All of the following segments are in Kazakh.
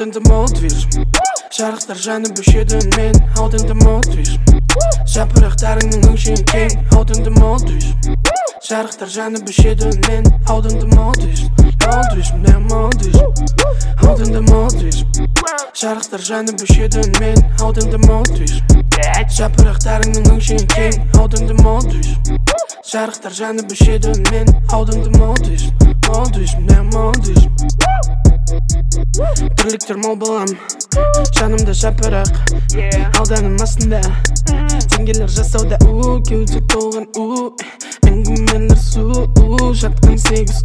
in de modwies. Шарықтар жаны бөшеді мен Out in the modwies. Шапырақтарыңның өңшен кең Out in the modwies. Шарықтар жаны бөшеді мен Out in the modwies. Modwies, міне modwies. Out in the modwies. Шарықтар жаны бөшеді мен Out in the modwies. Шапырақтарыңның өңшен кең Out in the modwies. Шарықтар жаны бөшеді мен Out in the modwies. Modwies, міне modwies. Тірліктер мол балам, жанымда шапырақ Ауданым астында, теңгелер жасауда кеуде толған әңгімелер су жатқан 8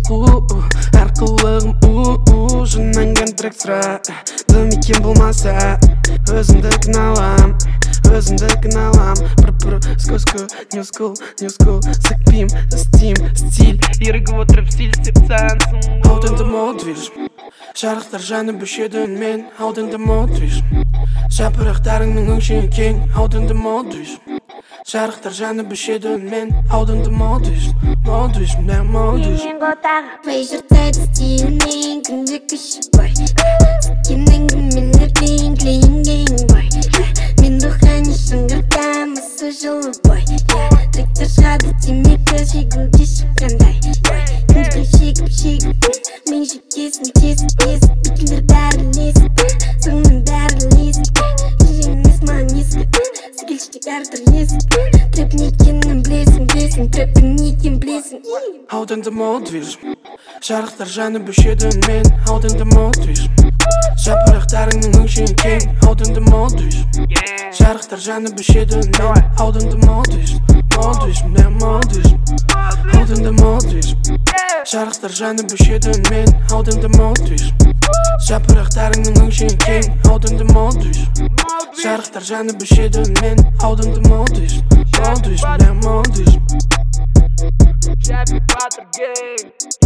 арқылығым жыннан контракт сұра дым екен болмаса өзімді кіналам Пыр-пыр, ско-ско, нью-скул Сықпим, стиль ерігіп отырып стиль істеп сансың Out in the modwies. Шарықтар жаны бөшеді мен Out in the modwies. Шапырақтарыңның өңшен кең Out in the modwies. Шарықтар жаны бөшеді мен Out in the modwies. Modwies, міне modwies. Pleasure тәді стилінен күнде күші бай Сіккен әңгімелер клейін бай Мен рухани шыңғыртам осы жылы бай Тректер шығады темекі шегуге шыққандай Күнде шегіп мен жекесін тесіп Бекілер бәрі лесіп Соңын бәрі лесіп Емес маған есіп Сігілшітек әртір есіп Трэп не екенін білесің Трэпін не екен білесің Out in the modwies. Шарықтар жаны бөшеді мен Out in the modwies. Шапырақтарыңның өңшен кең Out in the modwies. Шарықтар жаны бөшеді мен Out in the modwies. Modwies, міне modwies. Out in the modwies. Шарықтар жаны бөшеді мен Out in the modwies. Шапырақтарыңның өңшен кең Out in the modwies. Шарықтар жаны бөшеді мен Out in the modwies. Modwies, міне modwies. Happy Potter Gang.